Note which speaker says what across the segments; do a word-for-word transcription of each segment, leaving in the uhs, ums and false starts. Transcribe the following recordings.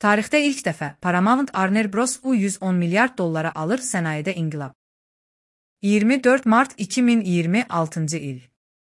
Speaker 1: Tarixdə ilk dəfə Paramount Warner Bros. yüz on milyard dollara alır sənayedə inqilab. iyirmi dörd mart iki min iyirmi altıncı il.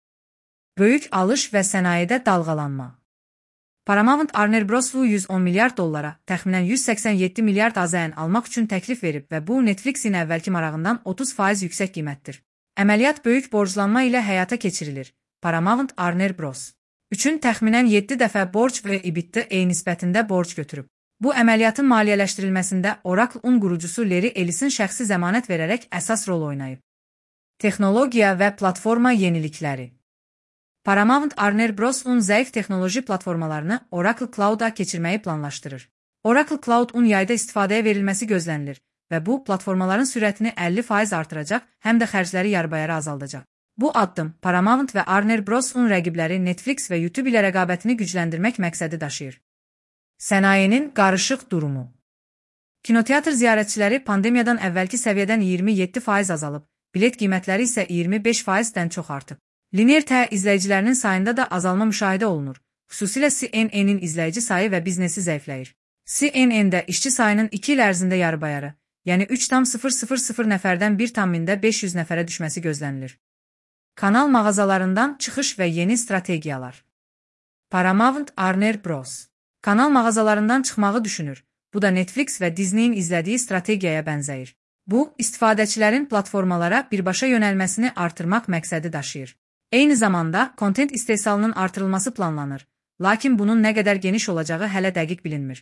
Speaker 1: Böyük alış və sənayedə dalğalanma. Paramount Warner Bros. yüz on milyard dollara, təxminən yüz səksən yeddi milyard AZN almaq üçün təklif verib və bu Netflixin əvvəlki marağından otuz faiz yüksək qiymətdir. Əməliyyat böyük borclanma ilə həyata keçirilir. Paramount Warner Bros. üçün təxminən yeddi dəfə borc və EBITDA nisbətində borc götürüb. Bu əməliyyatın maliyyələşdirilməsində Oracle un qurucusu Larry Ellisin şəxsi zəmanət verərək əsas rol oynayıb. Texnologiya və platforma yenilikləri. Paramount Warner Bros.'un zəif texnoloji platformalarını Oracle Cloud-a keçirməyi planlaşdırır. Oracle Cloud un yayda istifadəyə verilməsi gözlənilir və bu platformaların sürətini əlli faiz artıracaq, həm də xərcləri yarbayara azaldacaq. Bu addım Paramount və Warner Bros.'un rəqibləri Netflix və YouTube ilə rəqabətini gücləndirmək məqsədi daşıyır. Sənayenin qarışıq durumu. Kinoteatr ziyarətçiləri pandemiyadan əvvəlki səviyyədən iyirmi yeddi faiz azalıb, bilet qiymətləri isə iyirmi beş faizdən çox artıb. Linear T V izləyicilərinin sayında da azalma müşahidə olunur. Xüsusilə C N N-in izləyici sayı və biznesi zəifləyir. C N N-də işçi sayının iki il ərzində yarıbayarı, yəni üç tam sıfır sıfır sıfır nəfərdən bir tam mində beş yüz nəfərə düşməsi gözlənilir. Kanal mağazalarından çıxış və yeni strategiyalar. Paramount Warner Bros. Kanal mağazalarından çıxmağı düşünür. Bu da Netflix və Disney-in izlədiyi strategiyaya bənzəyir. Bu, istifadəçilərin platformalara birbaşa yönəlməsini artırmaq məqsədi daşıyır. Eyni zamanda, kontent istehsalının artırılması planlanır, lakin bunun nə qədər geniş olacağı hələ dəqiq bilinmir.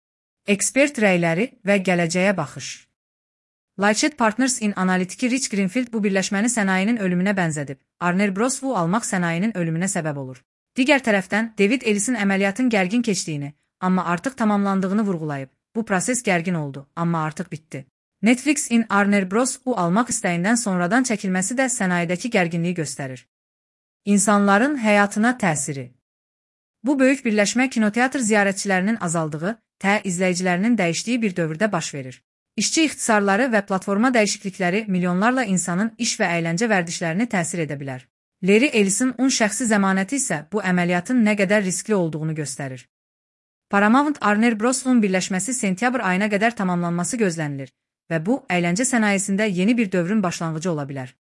Speaker 1: Ekspert rəyləri və gələcəyə baxış. Lightshed Partners-in analitiki Rich Greenfield bu birləşməni sənayenin ölümünə bənzədib. Warner Bros.'u almaq sənayenin ölümünə səbəb olur. Digər tərəfdən, David Ellisin əməliyyatın gərgin keçdiyini, amma artıq tamamlandığını vurğulayıb. Bu proses gərgin oldu, amma artıq bitdi. Netflix-in Warner Bros.'u almaq istəyindən sonradan çəkilməsi də sənayedəki gərginliyi göstərir. İnsanların həyatına təsiri. Bu böyük birləşmə kinoteatr ziyarətçilərinin azaldığı, T V izləyicilərinin dəyişdiyi bir dövrdə baş verir. İşçi ixtisarları və platforma dəyişiklikləri milyonlarla insanın iş və əyləncə vərdişlərini təsir edə bilər. Larry Ellisin un şəxsi zəmanəti isə bu əməliyyatın nə qədər riskli olduğunu göstərir. Paramount Warner Bros.'un birləşməsi sentyabr ayına qədər tamamlanması gözlənilir və bu, əyləncə sənayesində yeni bir dövrün başlanğıcı ola bilər.